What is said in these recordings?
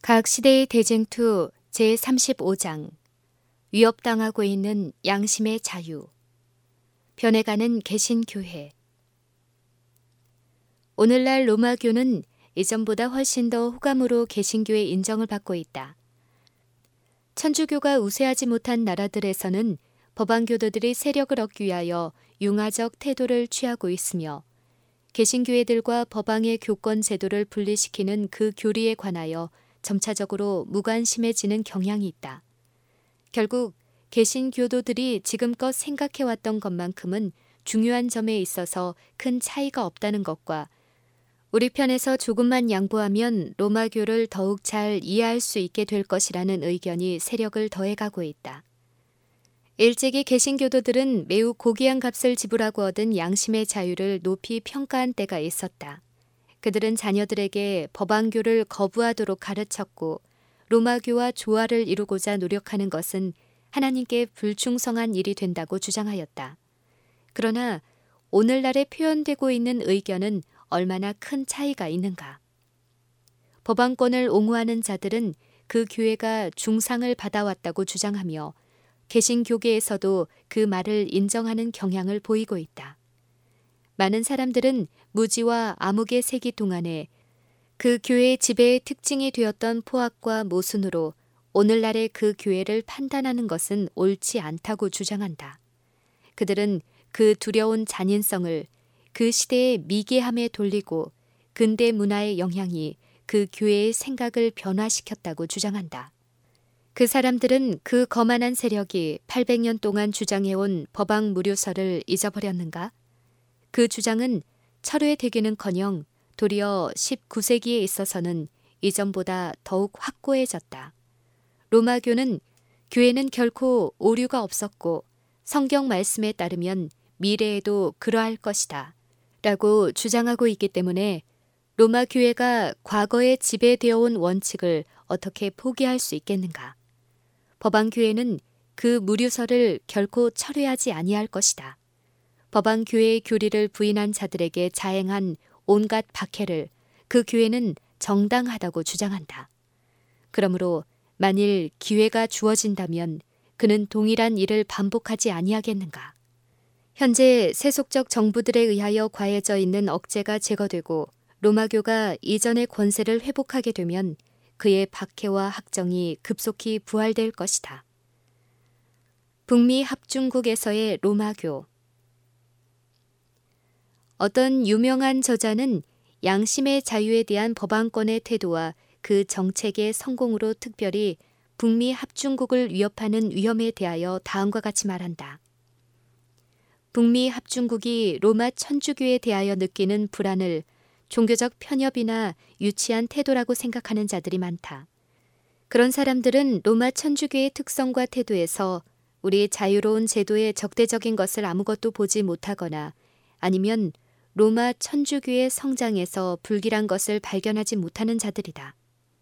각 시대의 대쟁투 제35장 위협당하고 있는 양심의 자유 변해가는 개신교회. 오늘날 로마교는 이전보다 훨씬 더 호감으로 개신교의 인정을 받고 있다. 천주교가 우세하지 못한 나라들에서는 법안교도들이 세력을 얻기 위하여 융화적 태도를 취하고 있으며 개신교회들과 법왕의 교권 제도를 분리시키는 그 교리에 관하여 점차적으로 무관심해지는 경향이 있다. 결국 개신교도들이 지금껏 생각해왔던 것만큼은 중요한 점에 있어서 큰 차이가 없다는 것과 우리 편에서 조금만 양보하면 로마교를 더욱 잘 이해할 수 있게 될 것이라는 의견이 세력을 더해가고 있다. 일찍이 개신교도들은 매우 고귀한 값을 지불하고 얻은 양심의 자유를 높이 평가한 때가 있었다. 그들은 자녀들에게 법왕교를 거부하도록 가르쳤고 로마교와 조화를 이루고자 노력하는 것은 하나님께 불충성한 일이 된다고 주장하였다. 그러나 오늘날에 표현되고 있는 의견은 얼마나 큰 차이가 있는가. 법왕권을 옹호하는 자들은 그 교회가 중상을 받아왔다고 주장하며 개신교계에서도 그 말을 인정하는 경향을 보이고 있다. 많은 사람들은 무지와 암흑의 세기 동안에 그 교회의 지배의 특징이 되었던 포악과 모순으로 오늘날의 그 교회를 판단하는 것은 옳지 않다고 주장한다. 그들은 그 두려운 잔인성을 그 시대의 미개함에 돌리고 근대 문화의 영향이 그 교회의 생각을 변화시켰다고 주장한다. 그 사람들은 그 거만한 세력이 800년 동안 주장해온 법왕 무료설을 잊어버렸는가? 그 주장은 철회되기는커녕 도리어 19세기에 있어서는 이전보다 더욱 확고해졌다. 로마교는 교회는 결코 오류가 없었고 성경 말씀에 따르면 미래에도 그러할 것이다 라고 주장하고 있기 때문에 로마 교회가 과거에 지배되어 온 원칙을 어떻게 포기할 수 있겠는가? 법왕교회는 그 무료설을 결코 철회하지 아니할 것이다. 법왕교회의 교리를 부인한 자들에게 자행한 온갖 박해를 그 교회는 정당하다고 주장한다. 그러므로 만일 기회가 주어진다면 그는 동일한 일을 반복하지 아니하겠는가. 현재 세속적 정부들에 의하여 과해져 있는 억제가 제거되고 로마교가 이전의 권세를 회복하게 되면 그의 박해와 학정이 급속히 부활될 것이다. 북미 합중국에서의 로마교. 어떤 유명한 저자는 양심의 자유에 대한 법왕권의 태도와 그 정책의 성공으로 특별히 북미 합중국을 위협하는 위험에 대하여 다음과 같이 말한다. 북미 합중국이 로마 천주교에 대하여 느끼는 불안을 종교적 편협이나 유치한 태도라고 생각하는 자들이 많다. 그런 사람들은 로마 천주교의 특성과 태도에서 우리 자유로운 제도의 적대적인 것을 아무것도 보지 못하거나 아니면 로마 천주교의 성장에서 불길한 것을 발견하지 못하는 자들이다.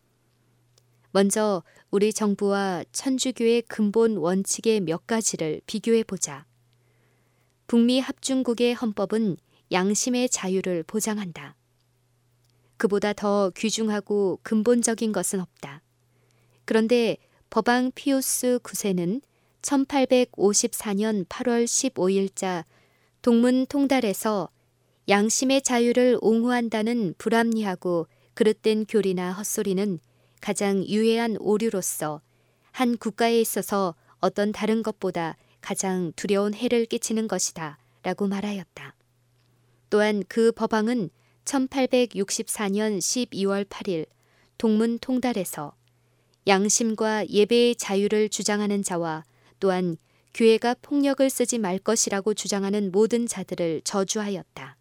먼저 우리 정부와 천주교의 근본 원칙의 몇 가지를 비교해 보자. 북미 합중국의 헌법은 양심의 자유를 보장한다. 그보다 더 귀중하고 근본적인 것은 없다. 그런데 법왕 피우스 9세는 1854년 8월 15일자 동문 통달에서 양심의 자유를 옹호한다는 불합리하고 그릇된 교리나 헛소리는 가장 유해한 오류로서 한 국가에 있어서 어떤 다른 것보다 가장 두려운 해를 끼치는 것이다 라고 말하였다. 또한 그 법왕은 1864년 12월 8일 동문 통달에서 양심과 예배의 자유를 주장하는 자와 또한 교회가 폭력을 쓰지 말 것이라고 주장하는 모든 자들을 저주하였다.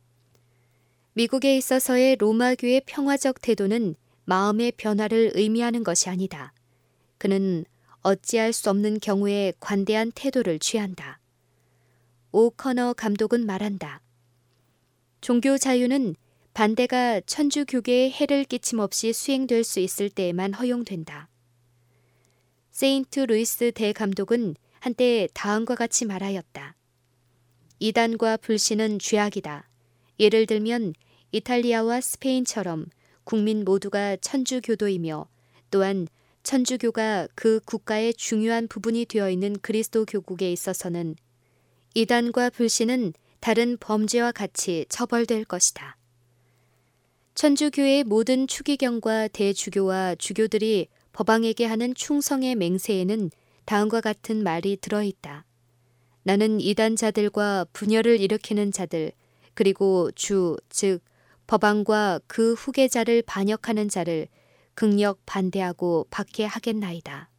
미국에 있어서의 로마교의 평화적 태도는 마음의 변화를 의미하는 것이 아니다. 그는 어찌할 수 없는 경우에 관대한 태도를 취한다. 오커너 감독은 말한다. 종교 자유는 반대가 천주교계에 해를 끼침 없이 수행될 수 있을 때에만 허용된다. 세인트 루이스 대감독은 한때 다음과 같이 말하였다. 이단과 불신은 죄악이다. 예를 들면 이탈리아와 스페인처럼 국민 모두가 천주교도이며 또한 천주교가 그 국가의 중요한 부분이 되어 있는 그리스도 교국에 있어서는 이단과 불신은 다른 범죄와 같이 처벌될 것이다. 천주교의 모든 추기경과 대주교와 주교들이 법왕에게 하는 충성의 맹세에는 다음과 같은 말이 들어있다. 나는 이단자들과 분열을 일으키는 자들, 그리고 즉 법왕과 그 후계자를 반역하는 자를 극력 반대하고 박해하겠나이다.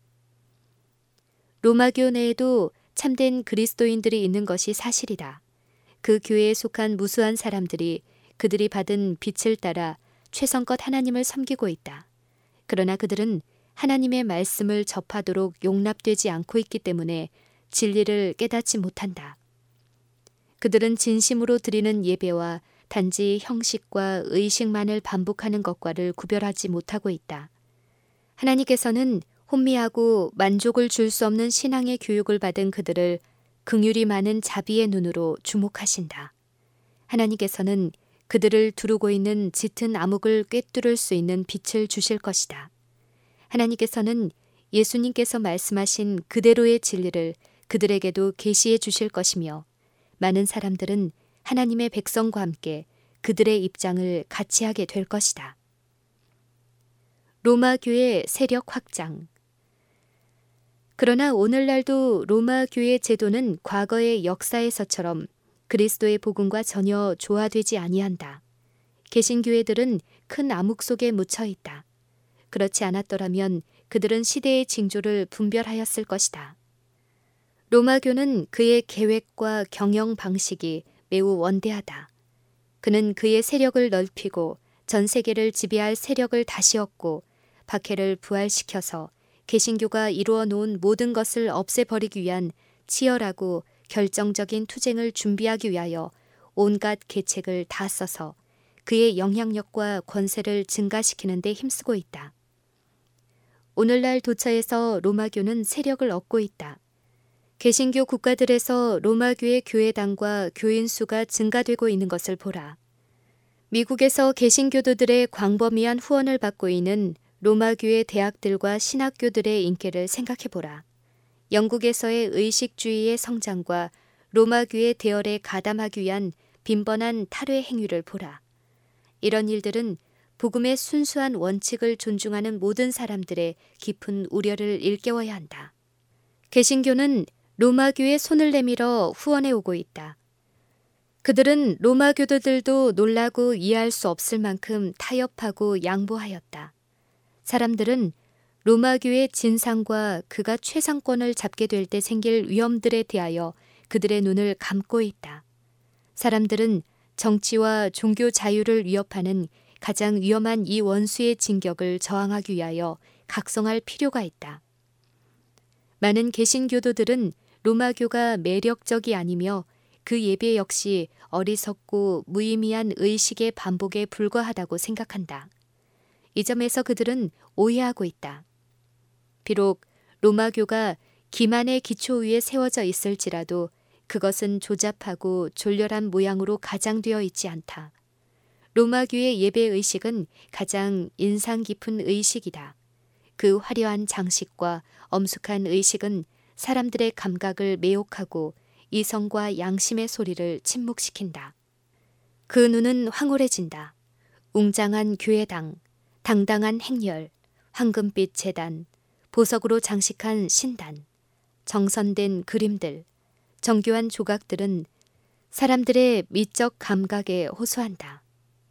로마교 내에도 참된 그리스도인들이 있는 것이 사실이다. 그 교회에 속한 무수한 사람들이 그들이 받은 빛을 따라 최선껏 하나님을 섬기고 있다. 그러나 그들은 하나님의 말씀을 접하도록 용납되지 않고 있기 때문에 진리를 깨닫지 못한다. 그들은 진심으로 드리는 예배와 단지 형식과 의식만을 반복하는 것과를 구별하지 못하고 있다. 하나님께서는 혼미하고 만족을 줄 수 없는 신앙의 교육을 받은 그들을 긍휼이 많은 자비의 눈으로 주목하신다. 하나님께서는 그들을 두르고 있는 짙은 암흑을 꿰뚫을 수 있는 빛을 주실 것이다. 하나님께서는 예수님께서 말씀하신 그대로의 진리를 그들에게도 계시해 주실 것이며 많은 사람들은 하나님의 백성과 함께 그들의 입장을 같이 하게 될 것이다. 로마교의 세력 확장. 그러나 오늘날도 로마교의 제도는 과거의 역사에서처럼 그리스도의 복음과 전혀 조화되지 아니한다. 개신교회들은 큰 암흑 속에 묻혀 있다. 그렇지 않았더라면 그들은 시대의 징조를 분별하였을 것이다. 로마교는 그의 계획과 경영 방식이 매우 원대하다. 그는 그의 세력을 넓히고 전 세계를 지배할 세력을 다시 얻고 박해를 부활시켜서 개신교가 이루어 놓은 모든 것을 없애버리기 위한 치열하고 결정적인 투쟁을 준비하기 위하여 온갖 계책을 다 써서 그의 영향력과 권세를 증가시키는 데 힘쓰고 있다. 오늘날 도처에서 로마교는 세력을 얻고 있다. 개신교 국가들에서 로마교의 교회당과 교인 수가 증가되고 있는 것을 보라. 미국에서 개신교도들의 광범위한 후원을 받고 있는 로마교의 대학들과 신학교들의 인기를 생각해보라. 영국에서의 의식주의의 성장과 로마교의 대열에 가담하기 위한 빈번한 탈회 행위를 보라. 이런 일들은 복음의 순수한 원칙을 존중하는 모든 사람들의 깊은 우려를 일깨워야 한다. 개신교는 로마교의 손을 내밀어 후원해 오고 있다. 그들은 로마교도들도 놀라고 이해할 수 없을 만큼 타협하고 양보하였다. 사람들은 로마교의 진상과 그가 최상권을 잡게 될 때 생길 위험들에 대하여 그들의 눈을 감고 있다. 사람들은 정치와 종교 자유를 위협하는 가장 위험한 이 원수의 진격을 저항하기 위하여 각성할 필요가 있다. 많은 개신교도들은 로마교가 매력적이 아니며 그 예배 역시 어리석고 무의미한 의식의 반복에 불과하다고 생각한다. 이 점에서 그들은 오해하고 있다. 비록 로마교가 기만의 기초 위에 세워져 있을지라도 그것은 조잡하고 졸렬한 모양으로 가장되어 있지 않다. 로마교의 예배의식은 가장 인상 깊은 의식이다. 그 화려한 장식과 엄숙한 의식은 사람들의 감각을 매혹하고 이성과 양심의 소리를 침묵시킨다. 그 눈은 황홀해진다. 웅장한 교회당, 당당한 행렬, 황금빛 제단, 보석으로 장식한 신단, 정선된 그림들, 정교한 조각들은 사람들의 미적 감각에 호소한다.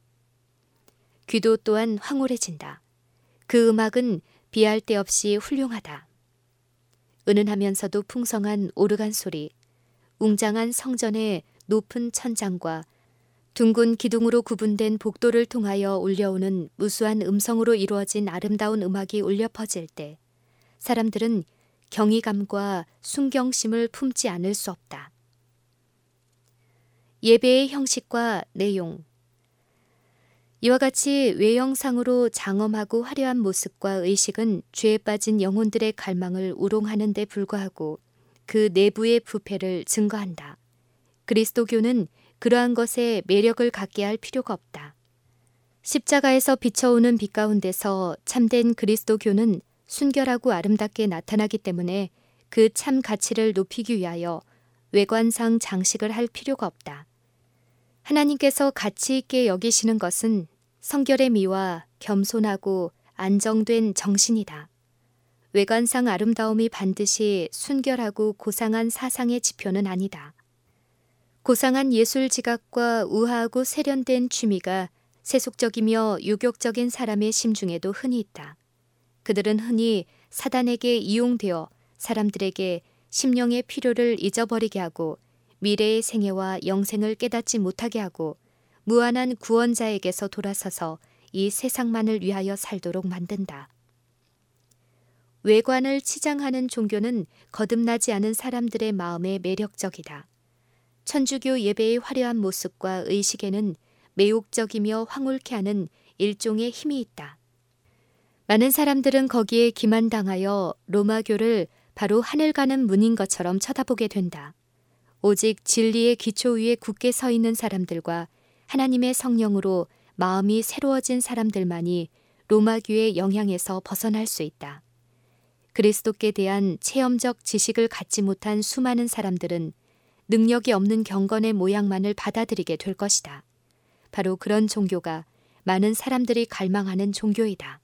귀도 또한 황홀해진다. 그 음악은 비할 데 없이 훌륭하다. 은은하면서도 풍성한 오르간 소리, 웅장한 성전의 높은 천장과 둥근 기둥으로 구분된 복도를 통하여 울려오는 무수한 음성으로 이루어진 아름다운 음악이 울려 퍼질 때 사람들은 경이감과 순경심을 품지 않을 수 없다. 예배의 형식과 내용. 이와 같이 외형상으로 장엄하고 화려한 모습과 의식은 죄에 빠진 영혼들의 갈망을 우롱하는 데 불과하고 그 내부의 부패를 증거한다. 그리스도교는 그러한 것에 매력을 갖게 할 필요가 없다. 십자가에서 비춰오는 빛 가운데서 참된 그리스도교는 순결하고 아름답게 나타나기 때문에 그 참 가치를 높이기 위하여 외관상 장식을 할 필요가 없다. 하나님께서 가치 있게 여기시는 것은 성결의 미와 겸손하고 안정된 정신이다. 외관상 아름다움이 반드시 순결하고 고상한 사상의 지표는 아니다. 고상한 예술 지각과 우아하고 세련된 취미가 세속적이며 유격적인 사람의 심중에도 흔히 있다. 그들은 흔히 사단에게 이용되어 사람들에게 심령의 필요를 잊어버리게 하고 미래의 생애와 영생을 깨닫지 못하게 하고 무한한 구원자에게서 돌아서서 이 세상만을 위하여 살도록 만든다. 외관을 치장하는 종교는 거듭나지 않은 사람들의 마음에 매력적이다. 천주교 예배의 화려한 모습과 의식에는 매혹적이며 황홀케 하는 일종의 힘이 있다. 많은 사람들은 거기에 기만당하여 로마교를 바로 하늘 가는 문인 것처럼 쳐다보게 된다. 오직 진리의 기초 위에 굳게 서 있는 사람들과 하나님의 성령으로 마음이 새로워진 사람들만이 로마교의 영향에서 벗어날 수 있다. 그리스도께 대한 체험적 지식을 갖지 못한 수많은 사람들은 능력이 없는 경건의 모양만을 받아들이게 될 것이다. 바로 그런 종교가 많은 사람들이 갈망하는 종교이다.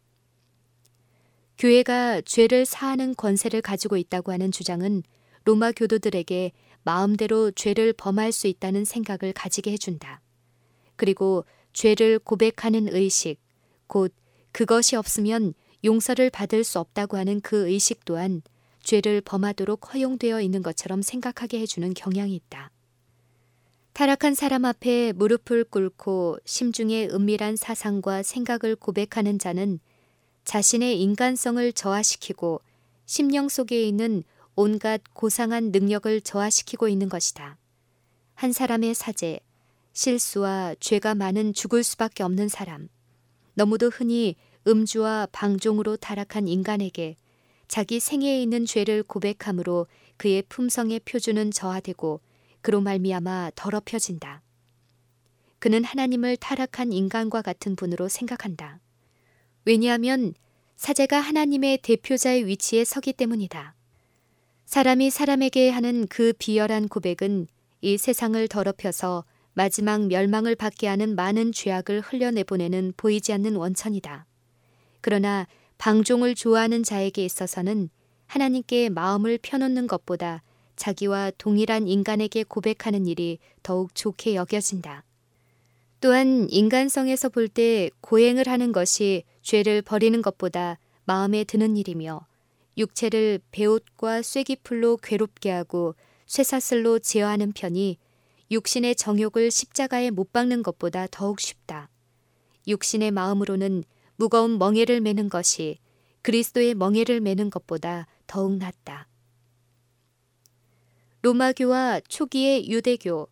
교회가 죄를 사하는 권세를 가지고 있다고 하는 주장은 로마 교도들에게 마음대로 죄를 범할 수 있다는 생각을 가지게 해준다. 그리고 죄를 고백하는 의식, 곧 그것이 없으면 용서를 받을 수 없다고 하는 그 의식 또한 죄를 범하도록 허용되어 있는 것처럼 생각하게 해주는 경향이 있다. 타락한 사람 앞에 무릎을 꿇고 심중의 은밀한 사상과 생각을 고백하는 자는 자신의 인간성을 저하시키고 심령 속에 있는 온갖 고상한 능력을 저하시키고 있는 것이다. 한 사람의 사죄, 실수와 죄가 많은 죽을 수밖에 없는 사람, 너무도 흔히 음주와 방종으로 타락한 인간에게 자기 생애에 있는 죄를 고백함으로 그의 품성의 표준은 저하되고 그로 말미암아 더럽혀진다. 그는 하나님을 타락한 인간과 같은 분으로 생각한다. 왜냐하면 사제가 하나님의 대표자의 위치에 서기 때문이다. 사람이 사람에게 하는 그 비열한 고백은 이 세상을 더럽혀서 마지막 멸망을 받게 하는 많은 죄악을 흘려내보내는 보이지 않는 원천이다. 그러나 방종을 좋아하는 자에게 있어서는 하나님께 마음을 펴놓는 것보다 자기와 동일한 인간에게 고백하는 일이 더욱 좋게 여겨진다. 또한 인간성에서 볼 때 고행을 하는 것이 죄를 버리는 것보다 마음에 드는 일이며 육체를 베옷과 쐐기풀로 괴롭게 하고 쇠사슬로 제어하는 편이 육신의 정욕을 십자가에 못 박는 것보다 더욱 쉽다. 육신의 마음으로는 무거운 멍에를 메는 것이 그리스도의 멍에를 메는 것보다 더욱 낫다. 로마교와 초기의 유대교.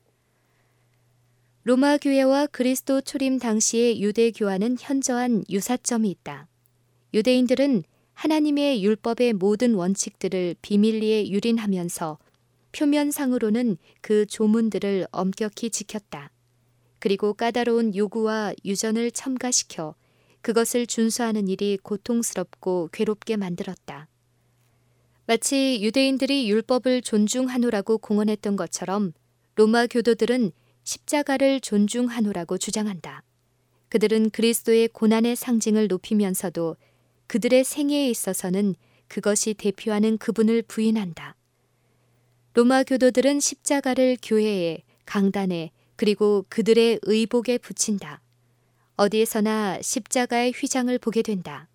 로마 교회와 그리스도 초림 당시의 유대 교와는 현저한 유사점이 있다. 유대인들은 하나님의 율법의 모든 원칙들을 비밀리에 유린하면서 표면상으로는 그 조문들을 엄격히 지켰다. 그리고 까다로운 요구와 유전을 첨가시켜 그것을 준수하는 일이 고통스럽고 괴롭게 만들었다. 마치 유대인들이 율법을 존중하노라고 공언했던 것처럼 로마 교도들은 십자가를 존중하노라고 주장한다. 그들은 그리스도의 고난의 상징을 높이면서도 그들의 생애에 있어서는 그것이 대표하는 그분을 부인한다. 로마 교도들은 십자가를 교회에, 강단에, 그리고 그들의 의복에 붙인다. 어디에서나 십자가의 휘장을 보게 된다.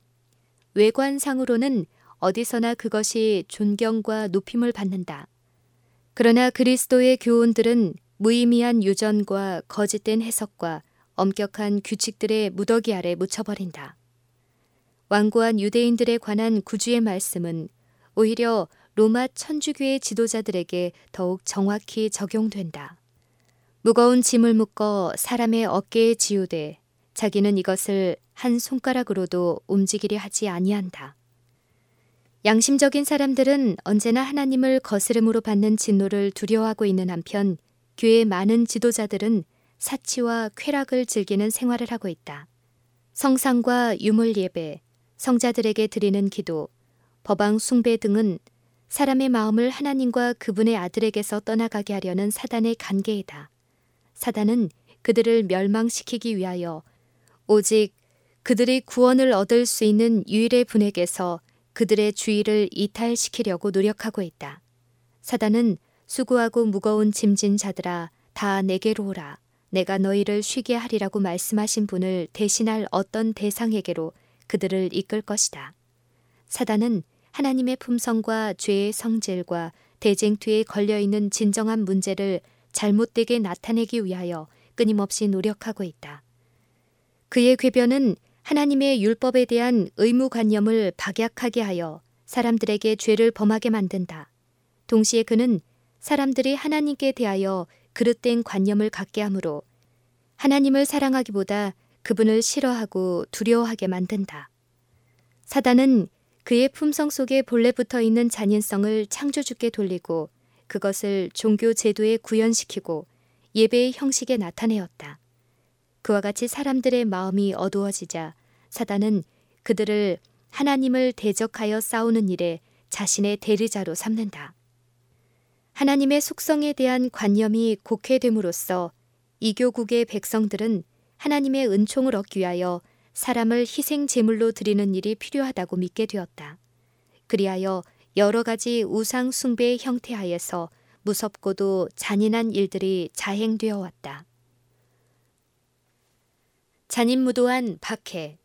외관상으로는 어디서나 그것이 존경과 높임을 받는다. 그러나 그리스도의 교훈들은 무의미한 유전과 거짓된 해석과 엄격한 규칙들의 무더기 아래 묻혀버린다. 완고한 유대인들에 관한 구주의 말씀은 오히려 로마 천주교의 지도자들에게 더욱 정확히 적용된다. 무거운 짐을 묶어 사람의 어깨에 지우되 자기는 이것을 한 손가락으로도 움직이려 하지 아니한다. 양심적인 사람들은 언제나 하나님을 거스름으로 받는 진노를 두려워하고 있는 한편 교회의 많은 지도자들은 사치와 쾌락을 즐기는 생활을 하고 있다. 성상과 유물 예배, 성자들에게 드리는 기도, 법왕 숭배 등은 사람의 마음을 하나님과 그분의 아들에게서 떠나가게 하려는 사단의 간계이다. 사단은 그들을 멸망시키기 위하여 오직 그들이 구원을 얻을 수 있는 유일의 분에게서 그들의 주의를 이탈시키려고 노력하고 있다. 사단은 수고하고 무거운 짐진 자들아 다 내게로 오라. 내가 너희를 쉬게 하리라고 말씀하신 분을 대신할 어떤 대상에게로 그들을 이끌 것이다. 사단은 하나님의 품성과 죄의 성질과 대쟁투에 걸려있는 진정한 문제를 잘못되게 나타내기 위하여 끊임없이 노력하고 있다. 그의 궤변은 하나님의 율법에 대한 의무관념을 박약하게 하여 사람들에게 죄를 범하게 만든다. 동시에 그는 사람들이 하나님께 대하여 그릇된 관념을 갖게 하므로 하나님을 사랑하기보다 그분을 싫어하고 두려워하게 만든다. 사단은 그의 품성 속에 본래 붙어 있는 잔인성을 창조주께 돌리고 그것을 종교 제도에 구현시키고 예배의 형식에 나타내었다. 그와 같이 사람들의 마음이 어두워지자 사단은 그들을 하나님을 대적하여 싸우는 일에 자신의 대리자로 삼는다. 하나님의 속성에 대한 관념이 곡해됨으로써 이교국의 백성들은 하나님의 은총을 얻기 위하여 사람을 희생 제물로 드리는 일이 필요하다고 믿게 되었다. 그리하여 여러 가지 우상 숭배의 형태 하에서 무섭고도 잔인한 일들이 자행되어 왔다. 잔인무도한 박해.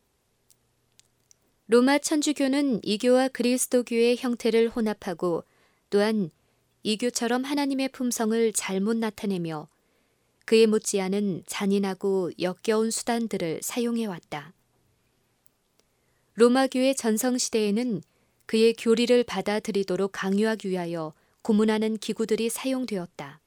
로마 천주교는 이교와 그리스도교의 형태를 혼합하고 또한 이교처럼 하나님의 품성을 잘못 나타내며 그에 못지않은 잔인하고 역겨운 수단들을 사용해왔다. 로마교의 전성시대에는 그의 교리를 받아들이도록 강요하기 위하여 고문하는 기구들이 사용되었다.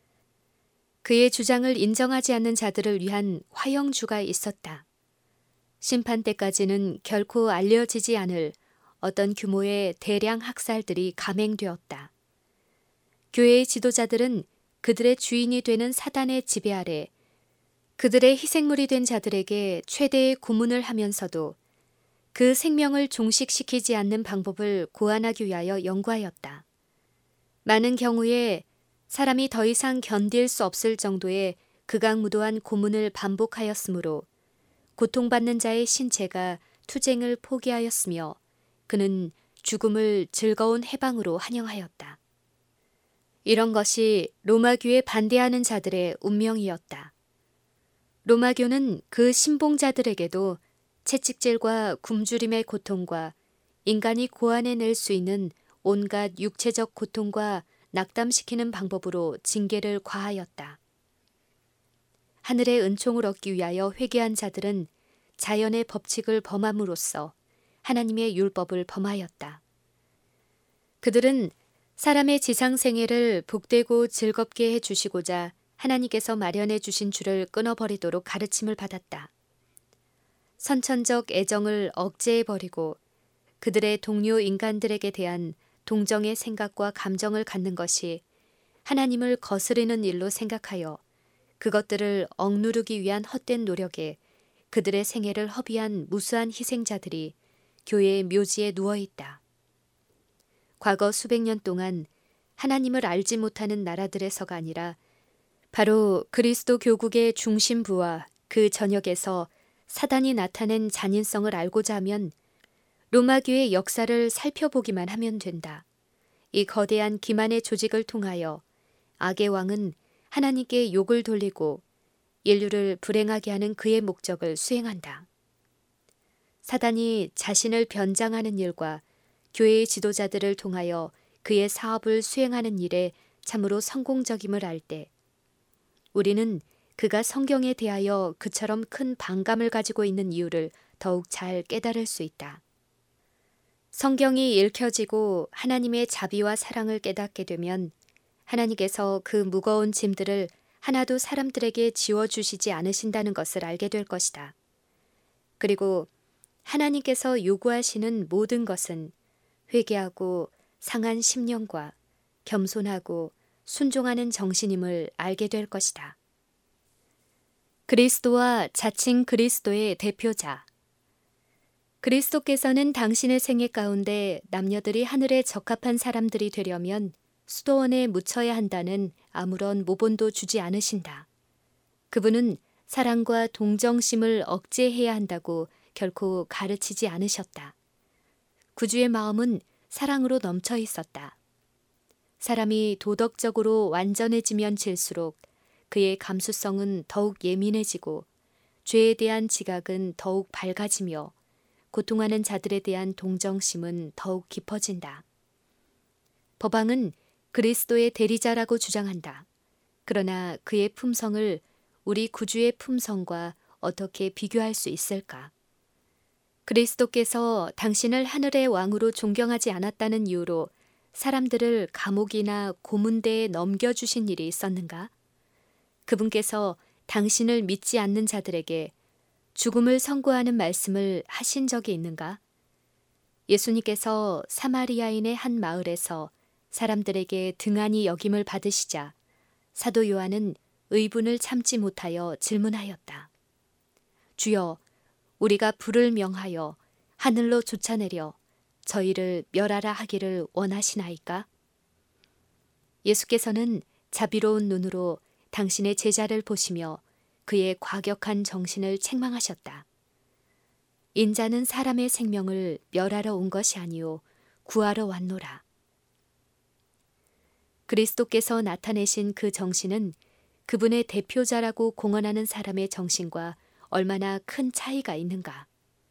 그의 주장을 인정하지 않는 자들을 위한 화형주가 있었다. 심판 때까지는 결코 알려지지 않을 어떤 규모의 대량 학살들이 감행되었다. 교회의 지도자들은 그들의 주인이 되는 사단의 지배 아래 그들의 희생물이 된 자들에게 최대의 고문을 하면서도 그 생명을 종식시키지 않는 방법을 고안하기 위하여 연구하였다. 많은 경우에 사람이 더 이상 견딜 수 없을 정도의 극악무도한 고문을 반복하였으므로 고통받는 자의 신체가 투쟁을 포기하였으며 그는 죽음을 즐거운 해방으로 환영하였다. 이런 것이 로마교에 반대하는 자들의 운명이었다. 로마교는 그 신봉자들에게도 채찍질과 굶주림의 고통과 인간이 고안해낼 수 있는 온갖 육체적 고통과 낙담시키는 방법으로 징계를 과하였다. 하늘의 은총을 얻기 위하여 회개한 자들은 자연의 법칙을 범함으로써 하나님의 율법을 범하였다. 그들은 사람의 지상생애를 복되고 즐겁게 해주시고자 하나님께서 마련해 주신 줄을 끊어버리도록 가르침을 받았다. 선천적 애정을 억제해버리고 그들의 동료 인간들에게 대한 동정의 생각과 감정을 갖는 것이 하나님을 거스르는 일로 생각하여 그것들을 억누르기 위한 헛된 노력에 그들의 생애를 허비한 무수한 희생자들이 교회의 묘지에 누워있다. 과거 수백 년 동안 하나님을 알지 못하는 나라들에서가 아니라 바로 그리스도 교국의 중심부와 그 전역에서 사단이 나타낸 잔인성을 알고자 하면 로마교의 역사를 살펴보기만 하면 된다. 이 거대한 기만의 조직을 통하여 악의 왕은 하나님께 욕을 돌리고 인류를 불행하게 하는 그의 목적을 수행한다. 사단이 자신을 변장하는 일과 교회의 지도자들을 통하여 그의 사업을 수행하는 일에 참으로 성공적임을 알 때 우리는 그가 성경에 대하여 그처럼 큰 반감을 가지고 있는 이유를 더욱 잘 깨달을 수 있다. 성경이 읽혀지고 하나님의 자비와 사랑을 깨닫게 되면 하나님께서 그 무거운 짐들을 하나도 사람들에게 지워주시지 않으신다는 것을 알게 될 것이다. 그리고 하나님께서 요구하시는 모든 것은 회개하고 상한 심령과 겸손하고 순종하는 정신임을 알게 될 것이다. 그리스도와 자칭 그리스도의 대표자. 그리스도께서는 당신의 생애 가운데 남녀들이 하늘에 적합한 사람들이 되려면 수도원에 묻혀야 한다는 아무런 모본도 주지 않으신다. 그분은 사랑과 동정심을 억제해야 한다고 결코 가르치지 않으셨다. 구주의 마음은 사랑으로 넘쳐 있었다. 사람이 도덕적으로 완전해지면 질수록 그의 감수성은 더욱 예민해지고 죄에 대한 지각은 더욱 밝아지며 고통하는 자들에 대한 동정심은 더욱 깊어진다. 법왕은 그리스도의 대리자라고 주장한다. 그러나 그의 품성을 우리 구주의 품성과 어떻게 비교할 수 있을까? 그리스도께서 당신을 하늘의 왕으로 존경하지 않았다는 이유로 사람들을 감옥이나 고문대에 넘겨주신 일이 있었는가? 그분께서 당신을 믿지 않는 자들에게 죽음을 선고하는 말씀을 하신 적이 있는가? 예수님께서 사마리아인의 한 마을에서 사람들에게 등한히 여김을 받으시자 사도 요한은 의분을 참지 못하여 질문하였다. 주여, 우리가 불을 명하여 하늘로 쫓아내려 저희를 멸하라 하기를 원하시나이까? 예수께서는 자비로운 눈으로 당신의 제자를 보시며 그의 과격한 정신을 책망하셨다. 인자는 사람의 생명을 멸하러 온 것이 아니요 구하러 왔노라. 그리스도께서 나타내신 그 정신은 그분의 대표자라고 공언하는 사람의 정신과 얼마나 큰 차이가 있는가.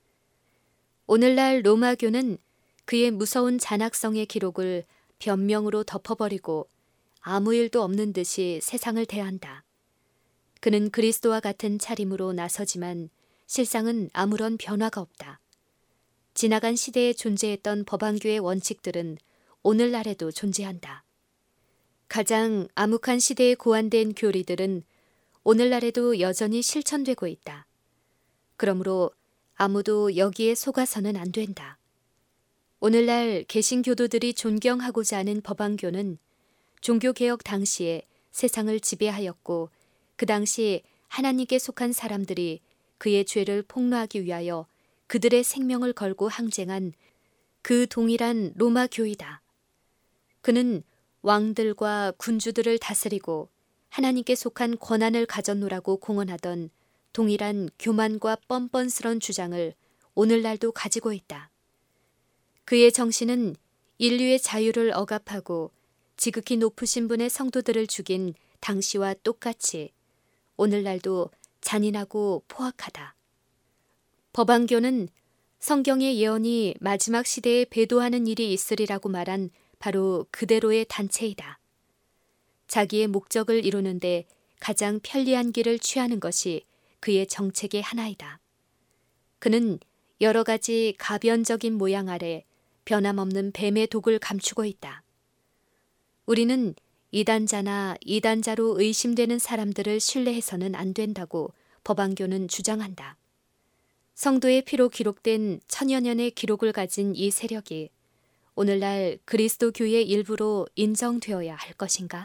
오늘날 로마교는 그의 무서운 잔악성의 기록을 변명으로 덮어버리고 아무 일도 없는 듯이 세상을 대한다. 그는 그리스도와 같은 차림으로 나서지만 실상은 아무런 변화가 없다. 지나간 시대에 존재했던 법왕교의 원칙들은 오늘날에도 존재한다. 가장 암묵한 시대에 고안된 교리들은 오늘날에도 여전히 실천되고 있다. 그러므로 아무도 여기에 속아서는 안 된다. 오늘날 개신교도들이 존경하고자 하는 법왕교는 종교개혁 당시에 세상을 지배하였고 그 당시 하나님께 속한 사람들이 그의 죄를 폭로하기 위하여 그들의 생명을 걸고 항쟁한 그 동일한 로마 교이다. 그는 왕들과 군주들을 다스리고 하나님께 속한 권한을 가졌노라고 공언하던 동일한 교만과 뻔뻔스런 주장을 오늘날도 가지고 있다. 그의 정신은 인류의 자유를 억압하고 지극히 높으신 분의 성도들을 죽인 당시와 똑같이 오늘날도 잔인하고 포악하다. 법왕교는 성경의 예언이 마지막 시대에 배도하는 일이 있으리라고 말한 바로 그대로의 단체이다. 자기의 목적을 이루는데 가장 편리한 길을 취하는 것이 그의 정책의 하나이다. 그는 여러 가지 가변적인 모양 아래 변함없는 뱀의 독을 감추고 있다. 우리는 이단자나 이단자로 의심되는 사람들을 신뢰해서는 안 된다고 법왕교는 주장한다. 성도의 피로 기록된 천여 년의 기록을 가진 이 세력이 오늘날 그리스도교의 일부로 인정되어야 할 것인가?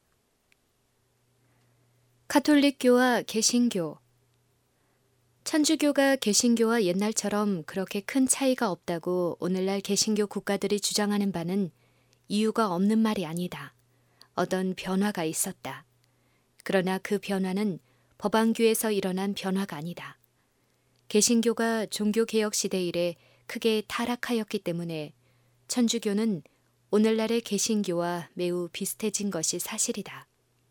가톨릭교와 개신교. 천주교가 개신교와 옛날처럼 그렇게 큰 차이가 없다고 오늘날 개신교 국가들이 주장하는 바는 이유가 없는 말이 아니다. 어떤 변화가 있었다. 그러나 그 변화는 법왕교에서 일어난 변화가 아니다. 개신교가 종교개혁 시대 이래 크게 타락하였기 때문에 천주교는 오늘날의 개신교와 매우 비슷해진 것이 사실이다.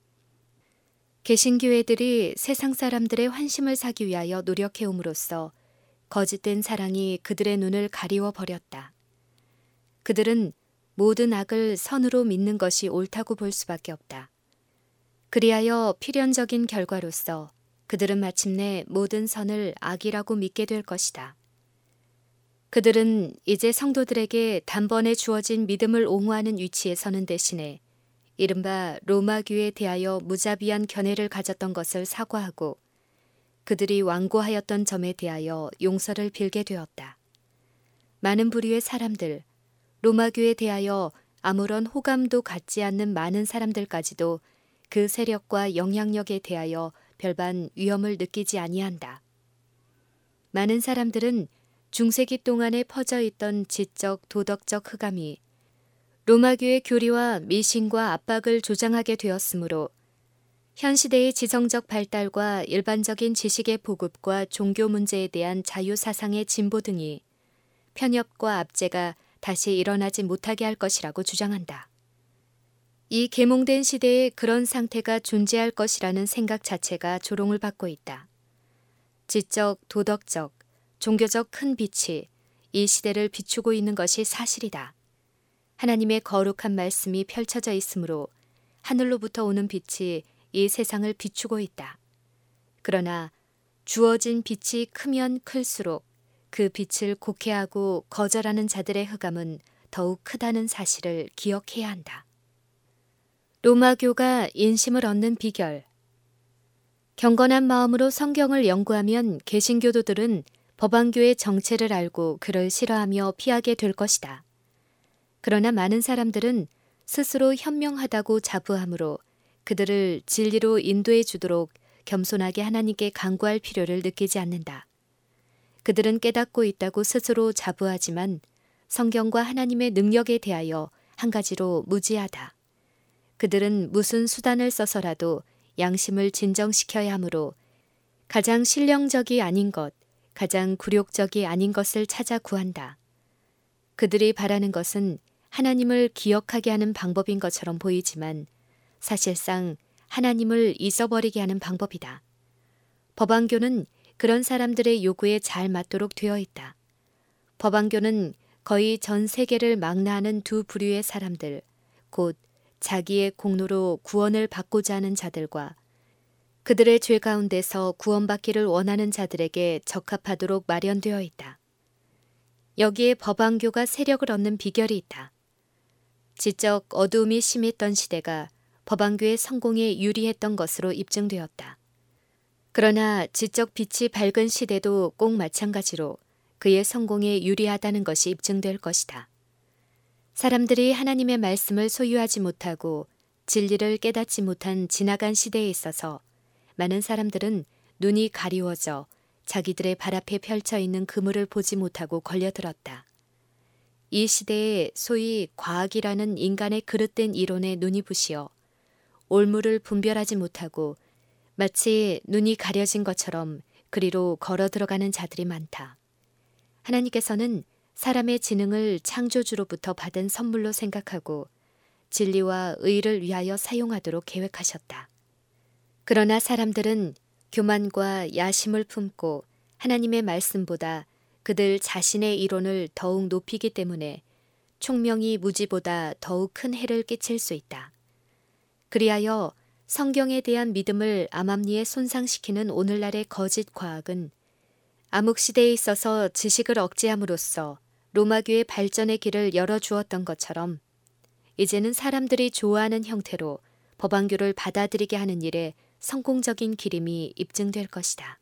개신교회들이 세상 사람들의 환심을 사기 위하여 노력해옴으로써 거짓된 사랑이 그들의 눈을 가리워 버렸다. 그들은 모든 악을 선으로 믿는 것이 옳다고 볼 수밖에 없다. 그리하여 필연적인 결과로서 그들은 마침내 모든 선을 악이라고 믿게 될 것이다. 그들은 이제 성도들에게 단번에 주어진 믿음을 옹호하는 위치에 서는 대신에 이른바 로마교에 대하여 무자비한 견해를 가졌던 것을 사과하고 그들이 완고하였던 점에 대하여 용서를 빌게 되었다. 많은 부류의 사람들, 로마교에 대하여 아무런 호감도 갖지 않는 많은 사람들까지도 그 세력과 영향력에 대하여 별반 위험을 느끼지 아니한다. 많은 사람들은 중세기 동안에 퍼져 있던 지적, 도덕적 흑암이 로마교의 교리와 미신과 압박을 조장하게 되었으므로 현 시대의 지성적 발달과 일반적인 지식의 보급과 종교 문제에 대한 자유사상의 진보 등이 편협과 압제가 다시 일어나지 못하게 할 것이라고 주장한다. 이 계몽된 시대에 그런 상태가 존재할 것이라는 생각 자체가 조롱을 받고 있다. 지적, 도덕적, 종교적 큰 빛이 이 시대를 비추고 있는 것이 사실이다. 하나님의 거룩한 말씀이 펼쳐져 있으므로 하늘로부터 오는 빛이 이 세상을 비추고 있다. 그러나 주어진 빛이 크면 클수록 그 빛을 곡해하고 거절하는 자들의 흑암은 더욱 크다는 사실을 기억해야 한다. 로마교가 인심을 얻는 비결. 경건한 마음으로 성경을 연구하면 개신교도들은 법안교의 정체를 알고 그를 싫어하며 피하게 될 것이다. 그러나 많은 사람들은 스스로 현명하다고 자부하므로 그들을 진리로 인도해 주도록 겸손하게 하나님께 간구할 필요를 느끼지 않는다. 그들은 깨닫고 있다고 스스로 자부하지만 성경과 하나님의 능력에 대하여 한 가지로 무지하다. 그들은 무슨 수단을 써서라도 양심을 진정시켜야 하므로 가장 신령적이 아닌 것, 가장 굴욕적이 아닌 것을 찾아 구한다. 그들이 바라는 것은 하나님을 기억하게 하는 방법인 것처럼 보이지만 사실상 하나님을 잊어버리게 하는 방법이다. 법안교는 그런 사람들의 요구에 잘 맞도록 되어 있다. 법안교는 거의 전 세계를 망라하는 두 부류의 사람들, 곧 자기의 공로로 구원을 받고자 하는 자들과 그들의 죄 가운데서 구원받기를 원하는 자들에게 적합하도록 마련되어 있다. 여기에 법안교가 세력을 얻는 비결이 있다. 지적 어두움이 심했던 시대가 법안교의 성공에 유리했던 것으로 입증되었다. 그러나 지적 빛이 밝은 시대도 꼭 마찬가지로 그의 성공에 유리하다는 것이 입증될 것이다. 사람들이 하나님의 말씀을 소유하지 못하고 진리를 깨닫지 못한 지나간 시대에 있어서 많은 사람들은 눈이 가리워져 자기들의 발 앞에 펼쳐 있는 그물을 보지 못하고 걸려들었다. 이 시대에 소위 과학이라는 인간의 그릇된 이론에 눈이 부시어 올무를 분별하지 못하고 마치 눈이 가려진 것처럼 그리로 걸어 들어가는 자들이 많다. 하나님께서는 사람의 지능을 창조주로부터 받은 선물로 생각하고 진리와 의를 위하여 사용하도록 계획하셨다. 그러나 사람들은 교만과 야심을 품고 하나님의 말씀보다 그들 자신의 이론을 더욱 높이기 때문에 총명이 무지보다 더욱 큰 해를 끼칠 수 있다. 그리하여 성경에 대한 믿음을 암암리에 손상시키는 오늘날의 거짓 과학은 암흑시대에 있어서 지식을 억제함으로써 로마교의 발전의 길을 열어주었던 것처럼 이제는 사람들이 좋아하는 형태로 법안교를 받아들이게 하는 일에 성공적인 기림이 입증될 것이다.